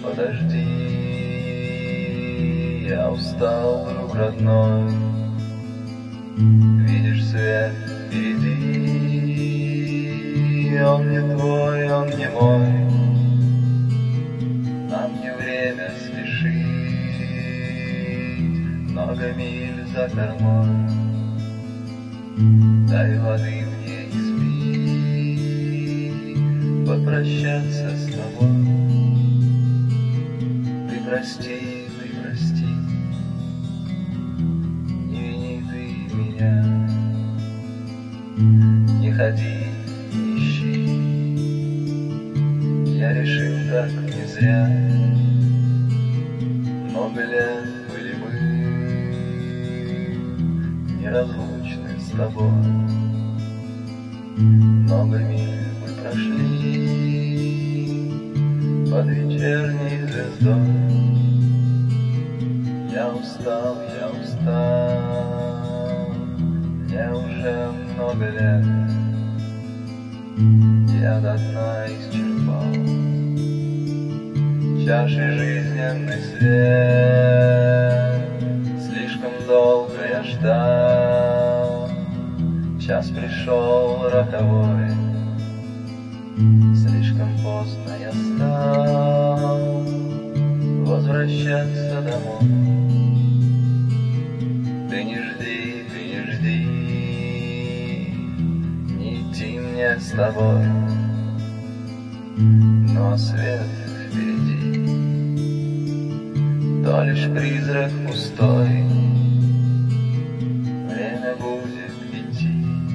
подожди, я устал, друг родной. Видишь свет впереди, он не твой, он не мой. Нам не время спешить, много миль за кормой. Дай воды мне испить, попрощаться с тобой. Ты прости, не вини ты меня. Не ходи, не ищи, я решил так не зря. Много лет были мы неразлучны с тобой. Много миль мы прошли под вечерней звездой. Я устал, мне уже много лет. Я до дна исчерпал чаши жизненный свет. Слишком долго я ждал, час пришел роковой. Слишком поздно я стал возвращаться домой. Ты не жди, не идти мне с тобой. Но свет впереди, то лишь призрак пустой. Время будет идти,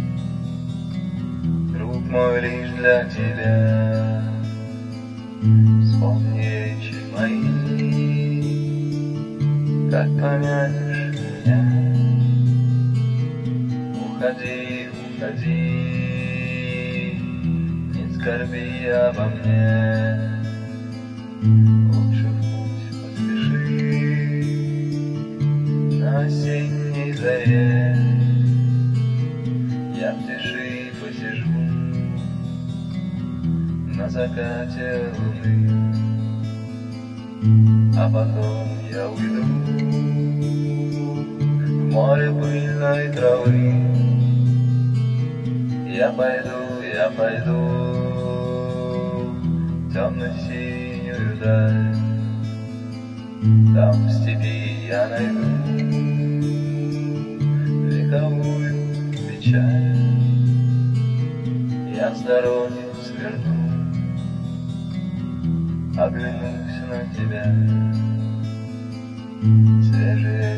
друг мой, лишь для тебя. Вспомни речи мои, как помянешь меня. Уходи, не скорби обо мне. Лучше в путь поспеши на осенней заре. Я в тиши посижу на закате луны, а потом я уйду в море пыльной травы. Я пойду в темно-синюю даль. Там в степи я найду вековую печаль. Я с дороги сверну, оглянусь на тебя. Свежие